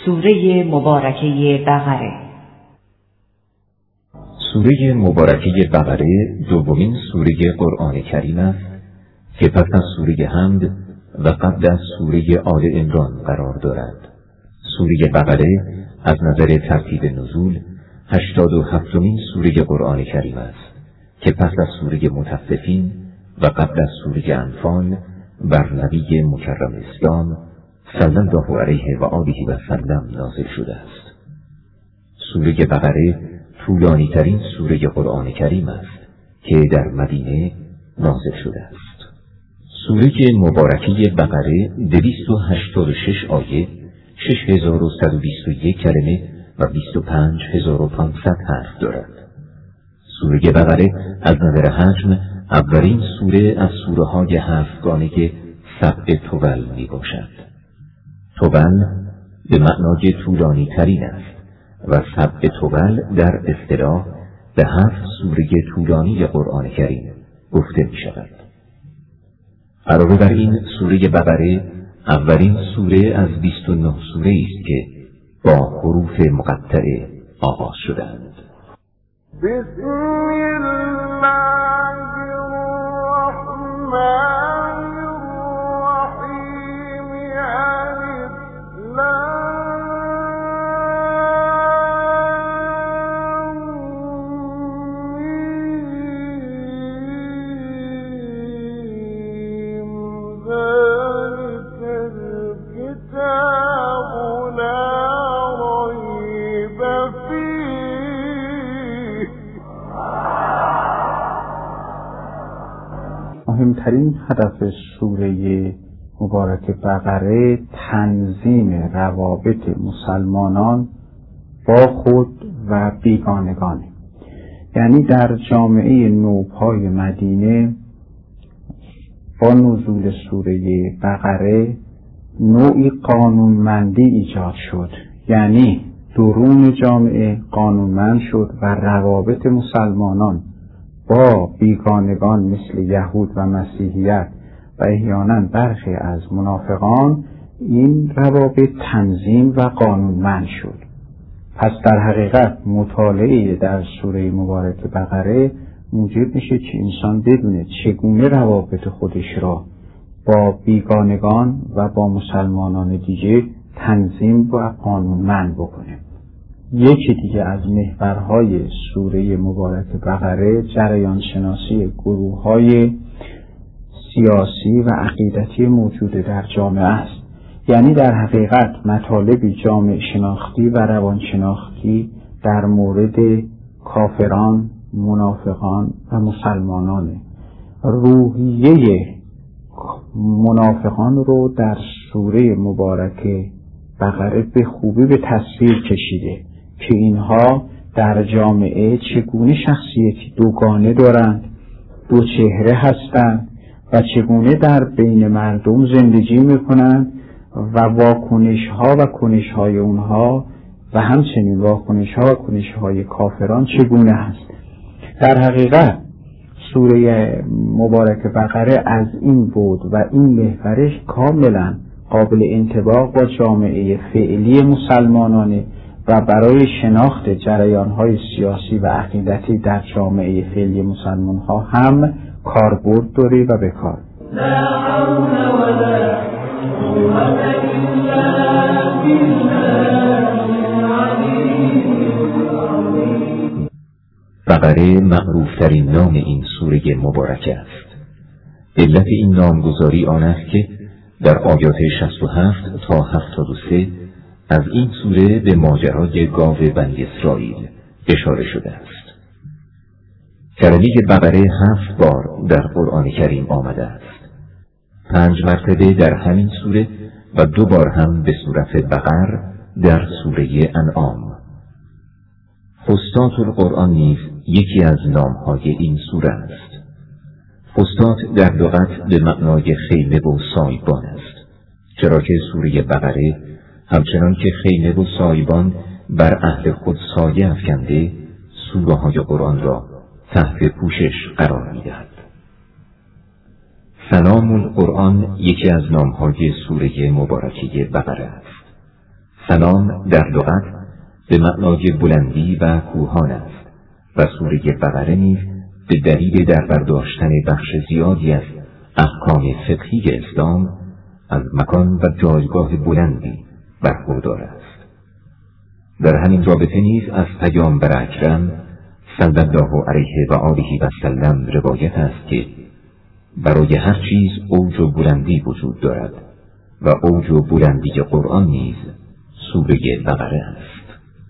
سوره مبارکه بقره. سوره مبارکه بقره دومین سوره قرآن کریم است که پس از سوره حمد و قبل از سوره آل عمران قرار دارد. سوره بقره از نظر ترتیب نزول 87مین سوره قرآن کریم است که پس از سوره مطففین و قبل از سوره انفال بر نبی مکرم اسلام صلی الله علیه و آله و سلم نازل شده است. سوره بقره طولانی ترین سوره قرآن کریم است که در مدینه نازل شده است. سوره مبارکه بقره 286 آیه، 6121 کلمه و 25500 حرف دارد. سوره بقره از نظر حجم اولین سوره از سوره های هفتگانه سبع طول می باشد. طول به معنای طولانی ترین است و سبع طول در اصطلاح به 7 سوره طولانی قرآن کریم گفته می شود. علاوه بر این سوره بقره اولین سوره از 29 سوره است که با حروف مقطعه آغاز شدند. بسم الله الرحمن الرحیم. مهمترین هدف سوره مبارکه بقره تنظیم روابط مسلمانان با خود و بیگانگان، یعنی در جامعه نوپای مدینه با نزول سوره بقره نوعی قانونمندی ایجاد شد، یعنی درون جامعه قانونمند شد و روابط مسلمانان با بیگانگان مثل یهود و مسیحیت و احیانا برخی از منافقان این روابط تنظیم و قانونمند شد. پس در حقیقت مطالعه در سوره مبارکه بقره موجب میشه که انسان بدونه چگونه روابط خودش را با بیگانگان و با مسلمانان دیگه تنظیم و قانونمند بکنه. یکی دیگه از محورهای سوره مبارکه بقره جریان شناسی گروه‌های سیاسی و عقیدتی موجود در جامعه است، یعنی در حقیقت مطالب جامعه شناختی و روان شناختی در مورد کافران، منافقان و مسلمانانه. روحیه منافقان رو در سوره مبارکه بقره به خوبی به تصویر کشیده که اینها در جامعه چگونه شخصیتی دوگانه دارند، دو چهره هستند و چگونه در بین مردم زندگی میکنند و واکنش‌ها و کنش‌های اونها و همچنین واکنش‌ها و کنش‌های کافران چگونه هست. در حقیقت سوره مبارکه بقره از این بود و این محورش کاملا قابل انطباق با جامعه فعلی مسلمانانه و برای شناخت جریان‌های سیاسی و عقیدتی در جامعه فعلی مسلمان‌ها هم کاربرد داره و بکار. لا حول ولا قوة إلا بالله العلي العظيم. بقره معروفترین نام این سوره مبارکه است. علت این نامگذاری آن است که در آیات 67 تا 73 از این سوره به ماجرای گاو بنی اسرائیل اشاره شده است. کلمه بقره 7 بار در قرآن کریم آمده است. 5 مرتبه در همین سوره و 2 بار هم به صورت بقر در سوره انعام. فستات القرآن نیز یکی از نامهای این سوره است. فستات در لغت به معنای خیمه و سایبان است، چرا که سوره بقره همچنان که خیمه و سایبان بر اهل خود سایه افکنده، سوره های قرآن را تحت پوشش قرار می‌دهد. سلام القرآن یکی از نامهای سوره مبارکه بقره است. سلام در لغت به معنای بلندی و کوهان است و سوره بقره نیز به دلیل در برداشتن بخش زیادی از احکام فقهی اسلام از مکان و جایگاه بلندی برخوردار است. در همین رابطه نیز از پیامبر اکرم صلی الله علیه و آله و سلم روایت است که برای هر چیز اوج و بلندی وجود دارد و اوج و بلندی قرآن نیز سوره بقره است.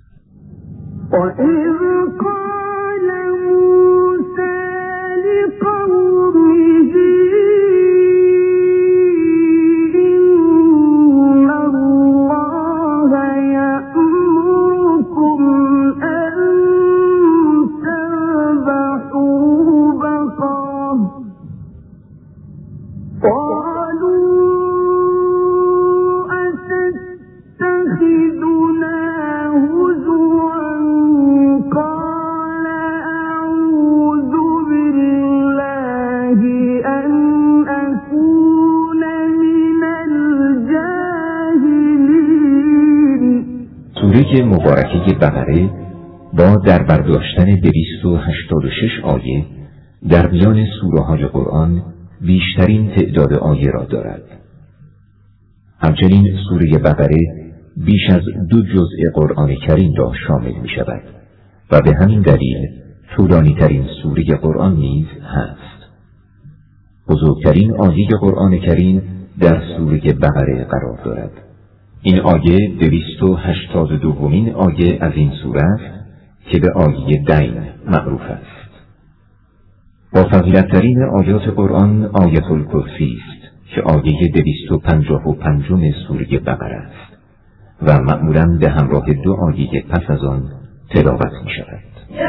سوره مبارکه بقره با در برداشتن 286 آیه در میان سوره های قرآن بیشترین تعداد آیه را دارد. همچنین سوره بقره بیش از 2 جزء قرآن کریم را شامل می شود و به همین دلیل طولانی ترین سوره قرآن نیز هست. بزرگترین آیه قرآن کریم در سوره بقره قرار دارد. این آیه 282مین آیه از این سوره است که به آیه دین معروف است. با فضیلت‌ترین آیات قرآن آیت الکرسی است که آیه 255 سوره بقره است و معمولاً به همراه 2 آیه پس از آن تلاوت می شود.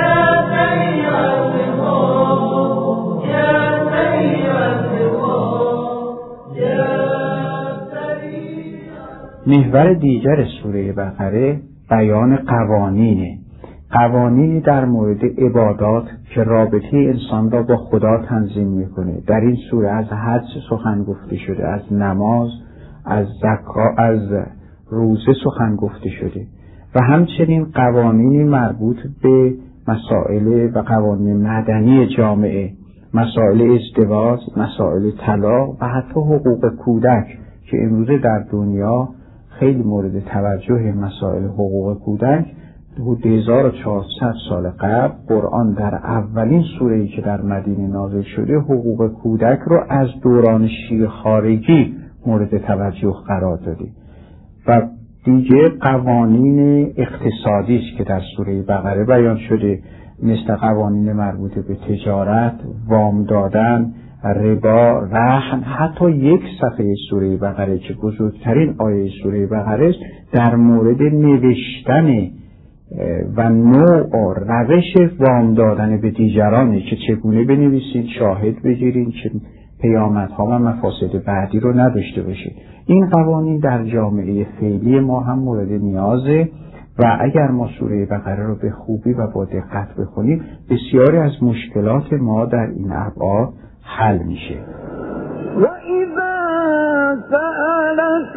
محور دیگر سوره بقره بیان قوانینی در مورد عبادات که رابطه انسان را با خدا تنظیم میکنه. در این سوره از حج سخن گفته شده، از نماز، از زکات، از روزه سخن گفته شده و همچنین قوانینی مربوط به مسائل و قوانین مدنی جامعه، مسائل ازدواج، مسائل طلاق و حتی حقوق کودک که امروزه در دنیا خیلی مورد توجه مسائل حقوق کودک. حدود 1400 سال قبل قرآن در اولین سوره‌ای که در مدینه نازل شده حقوق کودک رو از دوران شیرخوارگی مورد توجه قرار داده و دیگه قوانین اقتصادی است که در سوره بقره بیان شده، مثل قوانین مربوط به تجارت، وام دادن، ربا، رهن. حتی یک صفحه سوره بقره که بزرگترین آیه سوره بقره است در مورد نوشتن و نوع و روش وام دادن به دیگرانه که چگونه بنویسید، شاهد بگیرید که پیامدها و مفاسد بعدی رو نداشته باشید. این قوانین در جامعه فعلی ما هم مورد نیازه و اگر ما سوره بقره رو به خوبی و با دقت بخونیم بسیاری از مشکلات ما در این ابعاد حل میشه. و اذا سألك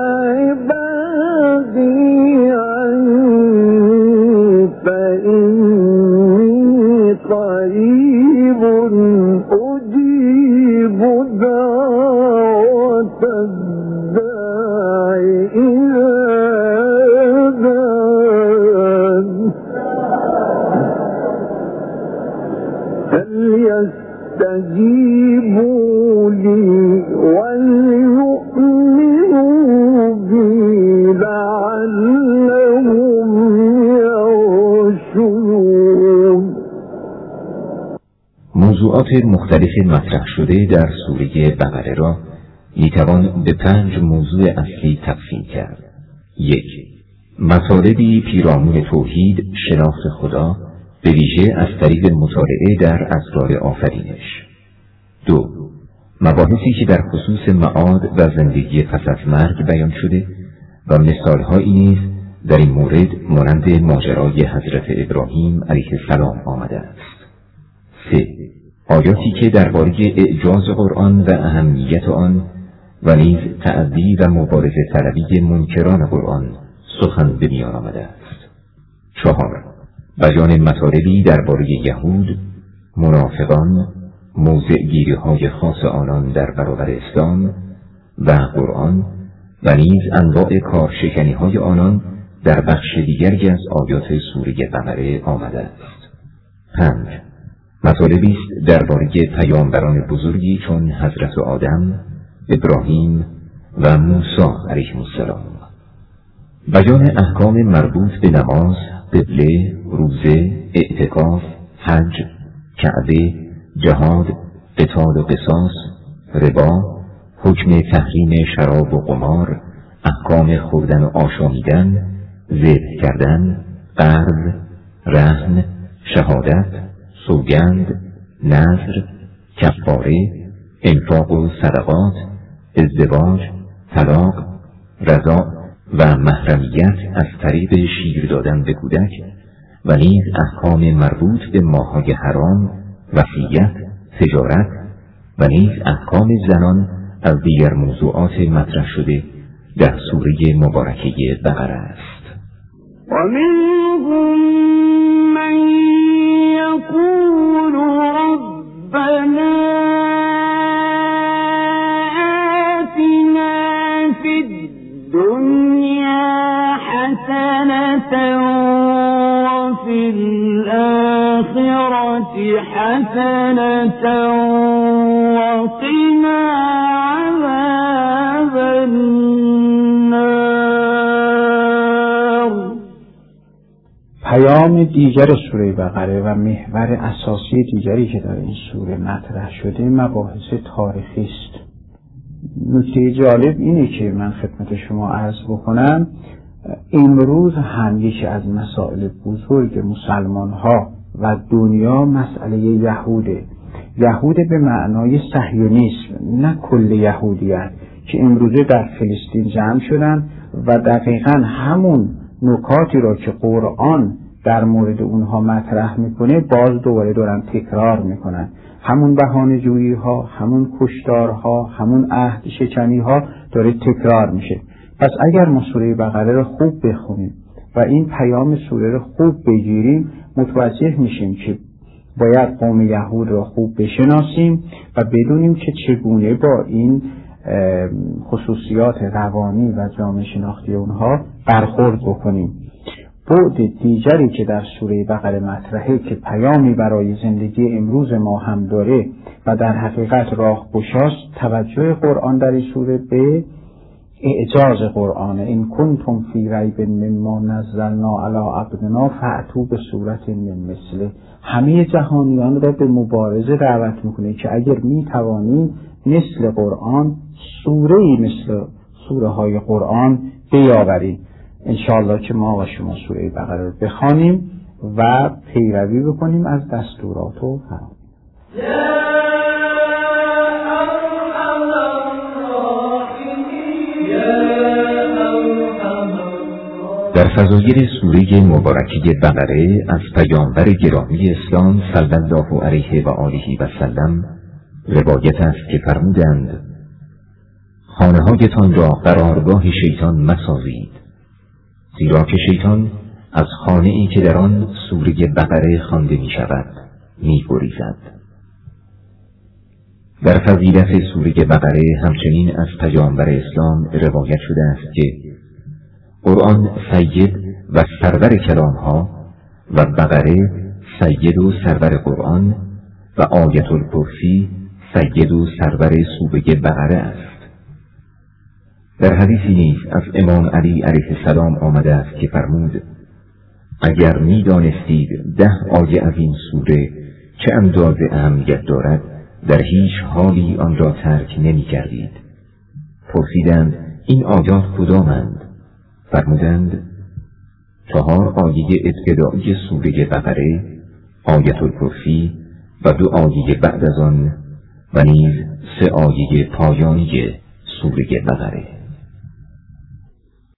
عبادی فإني قریب اجیب دعوة الداع اذا دعان فليستجيبوا لي وليؤمنوا بي لعلهم يرشدون. موضوعات مختلف مطرح شده در سوره بقره را میتوان به 5 موضوع اصلی تقسیم کرد. 1. مطالبی پیرامون توحید، شناخت خدا، به ویژه از طریق مطالعه در اسرار آفرینش. 2. مباحثی که در خصوص معاد و زندگی پس از مرگ بیان شده و مثالهایی نیز در این مورد مانند ماجرای حضرت ابراهیم علیه السلام آمده است. 3. آیاتی که درباره اعجاز قرآن و اهمیت آن و نیز تعدی و مبارزه طلبی منکران قرآن سخن به میان آمده است. 4. بیان مطالبی درباره یهود، منافقان، موضع‌گیری‌های خاص آنان در برابر اسلام و قرآن و نیز انواع کارشکنی‌های آنان در بخش دیگری از آیات سوره بقره آمده است. 5. مطالبی است درباره پیامبران بزرگی چون حضرت آدم، ابراهیم و موسی علیهم السلام. بیان احکام مربوط به نماز، قبله، روزه، اعتکاف، حج، کعبه، جهاد، قتال و قصاص، ربا، حکم تحریم شراب و قمار، احکام خوردن و آشامیدن، ذبح کردن، قرض، رهن، شهادت، سوگند، نذر، کفاره، انفاق و صدقات، ازدواج، طلاق، رضاع و محرمیت از طریق شیر دادن به کودک و نیز احکام مربوط به ماه‌های حرام، وصیت، تجارت و نیز احکام زنان از دیگر موضوعات مطرح شده در سوره مبارکه بقره است. ومنهم من يقول ربنا آتنا في الدنيا حسنة وفي الآخرة حسنة وقنا عذاب النار. پیام دیگر سوره بقره و محور اساسی دیگری که در این سوره مطرح شده مباحث تاریخی است. نکته جالب اینه که من خدمت شما عرض بکنم، امروز هم یکی از مسائل بزرگ مسلمان ها و دنیا مسئله یهوده. یهود به معنای صهیونیسم، نه کل یهودیت، که امروزه در فلسطین جمع شدن و دقیقاً همون نکاتی را که قرآن در مورد اونها مطرح میکنه باز دوباره دارن تکرار میکنن. همون بهانه‌جویی ها، همون کشتارها، همون عهد شکنی ها داره تکرار میشه. پس اگر ما سوره بقره رو خوب بخونیم و این پیام سوره رو خوب بگیریم، متوجه میشیم که باید قوم یهود رو خوب بشناسیم و بدونیم که چگونه با این خصوصیات روانی و جامعه شناختی اونها برخورد بکنیم. بعد دیگری که در سوره بقره مطرحه که پیامی برای زندگی امروز ما هم داره و در حقیقت راهگشاست، توجه قرآن در این سوره به اعجاز قرآن. این کنتم فی ریب مما نزلنا علی عبدنا فأتوا بسورة من مثله. همه جهانیان را به مبارزه دعوت میکنه که اگر میتوانید مثل قرآن سوره‌ای مثل سوره های قرآن بیاورید. انشاءالله که ما و شما سوره بقره رو بخوانیم و پیروی بکنیم از دستورات و فرمان. در فضایل سوره مبارکه بقره از پیامبر گرامی اسلام صلی الله علیه و آله و سلم روایت است که فرمودند: خانه‌هایتان را قرارگاه شیطان مسازید، زیرا که شیطان از خانه‌ای که در آن سوره بقره خوانده می شود می گریزد. در فضیلت سوره بقره همچنین از پیامبر اسلام روایت شده است که قرآن سید و سرور کلامها و بقره سید و سرور قرآن و آیت الکرسی سید و سرور سوره بقره است. در حدیثی نیز از امام علی علیه السلام آمده است که فرمود: اگر می دانستید 10 آیه از این سوره چه اندازه اهمیت دارد، در هیچ حالی آن را ترک نمی کردید. پرسیدند: این آیات کدامند؟ فرمودند: 4 آیه ابتدایی سوره بقره، آیت الکرسی و 2 آیه بعد از آن و نیز 3 آیه پایانی سوره بقره.